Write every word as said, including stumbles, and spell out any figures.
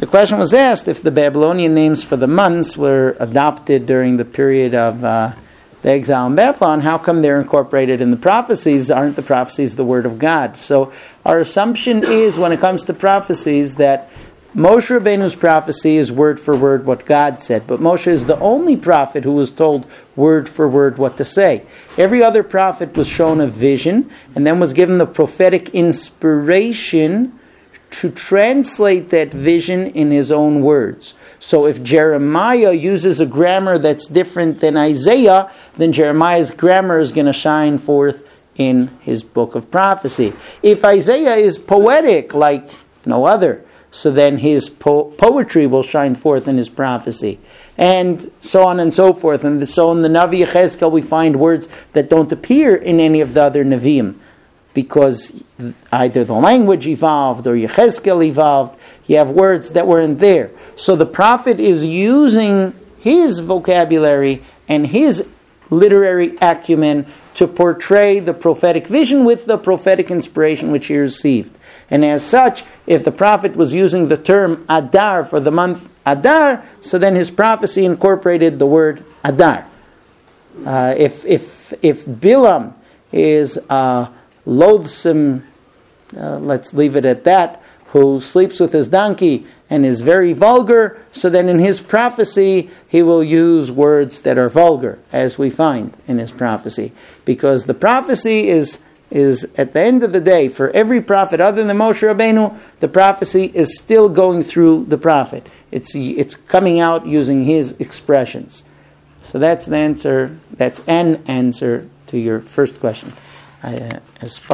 the question was asked if the Babylonian names for the months were adopted during the period of uh, the exile in Babylon. How come they're incorporated in the prophecies? Aren't the prophecies the word of God? So our assumption is, when it comes to prophecies, that Moshe Rabbeinu's prophecy is word for word what God said. But Moshe is the only prophet who was told word for word what to say. Every other prophet was shown a vision and then was given the prophetic inspiration to translate that vision in his own words. So if Jeremiah uses a grammar that's different than Isaiah, then Jeremiah's grammar is going to shine forth in his book of prophecy. If Isaiah is poetic like no other, so then his po- poetry will shine forth in his prophecy. And so on and so forth. And so in the Navi Yechezkel we find words that don't appear in any of the other Nevi'im, because either the language evolved or Yechezkel evolved. You have words that weren't there. So the prophet is using his vocabulary and his literary acumen to portray the prophetic vision with the prophetic inspiration which he received. And as such, if the prophet was using the term Adar for the month Adar, so then his prophecy incorporated the word Adar. Uh, if if if Bilam is a loathsome, uh, let's leave it at that, who sleeps with his donkey and is very vulgar, so then in his prophecy he will use words that are vulgar, as we find in his prophecy. Because the prophecy is, is at the end of the day, for every prophet other than Moshe Rabbeinu, the prophecy is still going through the prophet. It's, it's coming out using his expressions. So that's the answer, that's an answer to your first question. I, uh, as far